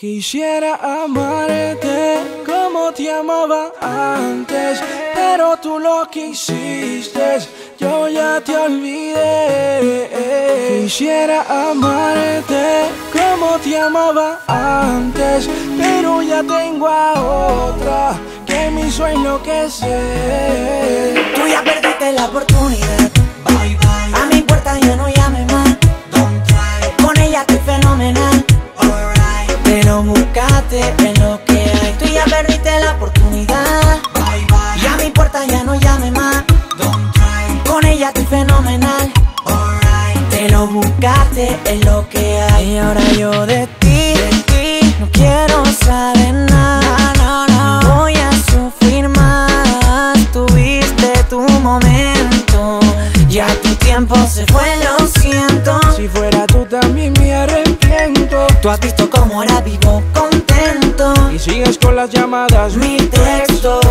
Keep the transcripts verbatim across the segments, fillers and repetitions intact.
Quisiera amarte como te amaba antes, pero tú lo que hiciste, yo ya te olvidé. Quisiera amarte como te amaba antes, pero ya tengo a otra que me hizo enloquecer. Tú ya perdiste la oportunidad, bye bye. A mi puerta ya no llame más, don't try. Con ella estoy fenomenal, alright. Te lo buscaste en lo que hay. Tú ya perdiste la oportunidad, bye bye. Y a mi puerta ya no llame más, don't try. Con ella estoy fenomenal, alright. Te lo buscaste en lo que hay. Y ahora yo de ti, de ti no quiero saber nada, no, no, no. Voy a sufrir más. Tuviste tu momento, ya tu tiempo se fue, lo siento. Si fuera tú también me arrepiento. Tú has visto cómo ahora vivo contento y sigues con las llamadas, mil textos,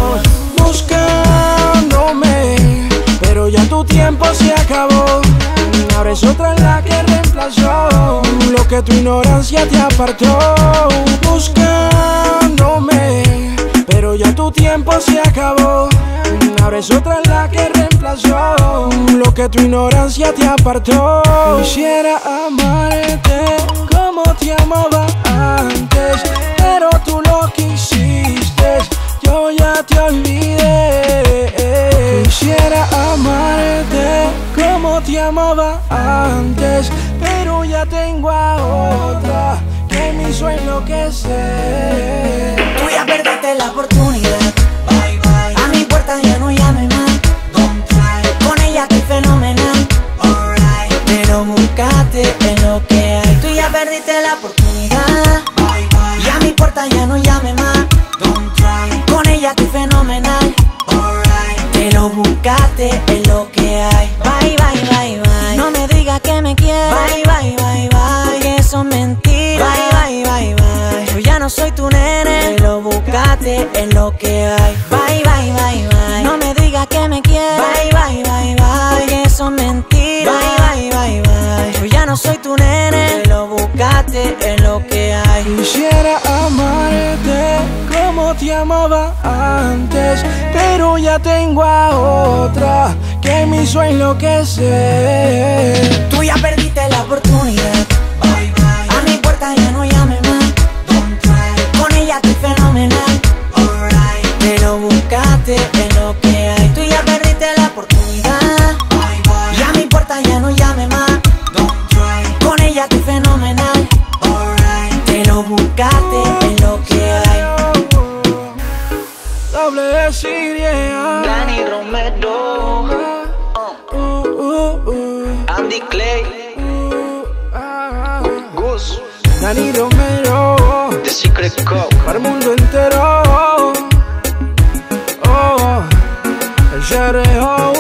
buscándome, pero ya tu tiempo se acabó. Ahora es otra la que reemplazó lo que tu ignorancia te apartó. Buscándome, pero ya tu tiempo se acabó. Ahora es otra la que reemplazó lo que tu ignorancia te apartó. Quisiera amarte como te amaba antes, pero tú lo que hiciste, yo ya te olvidé. Quisiera amarte como te amaba antes, pero ya tengo a otra que me hizo enloquecer. Tú ya perdiste la oportunidad, bye bye. A mi puerta ya no llame más, don't try. Con ella estoy fenomenal, alright. Te lo buscaste en lo que hay. Tú ya perdiste la oportunidad, bye bye. Y a mi puerta ya no llame más, don't try. Con ella estoy fenomenal, alright. Te lo buscaste en lo que hay. Bye bye bye bye. No me digas que me quieres, bye bye bye bye. Porque eso es mentira, bye bye bye bye. Yo ya no soy tu nene, te lo buscaste en lo que hay. Bye bye bye bye. No me digas que me quieres, bye bye bye bye. Porque eso es mentira, bye bye bye bye. Yo ya no soy tu nene, te lo buscaste en lo que hay. Quisiera amarte como te amaba antes, pero ya tengo a otra que me hizo enloquecer. Tú ya perdiste la oportunidad, bye bye. A mi puerta ya no llame más, don't try. Con ella estoy fenomenal, alright. Te lo buscaste en lo que hay. Tú ya perdiste la oportunidad, bye bye. Y a mi puerta ya no llame más, don't try. Con ella estoy fenomenal, alright. Te lo buscaste en lo que hay. Doble desidia, Danny Romero, uh, uh, uh, Andy Clay, uh, ah, Gus, Danny Romero, The Secret Code. para el mundo entero. Oh, el C R O.